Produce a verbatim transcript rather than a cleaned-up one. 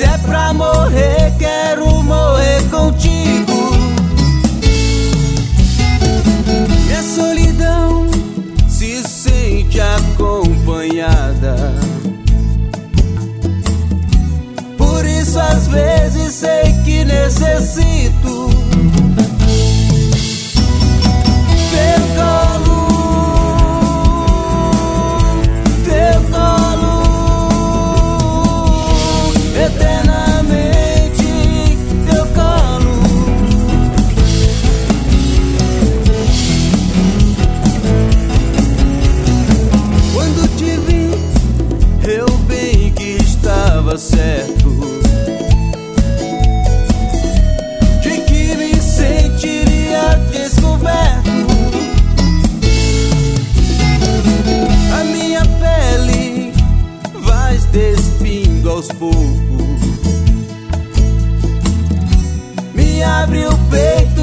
Se é pra morrer, quero morrer contigo. Minha solidão se sente acompanhada, por isso às vezes sei que necessito teu colo, teu colo, eternamente teu colo. Quando te vi, eu bem que estava certo de que me sentiria descoberto. A minha pele vai despindo aos poucos, me abre o peito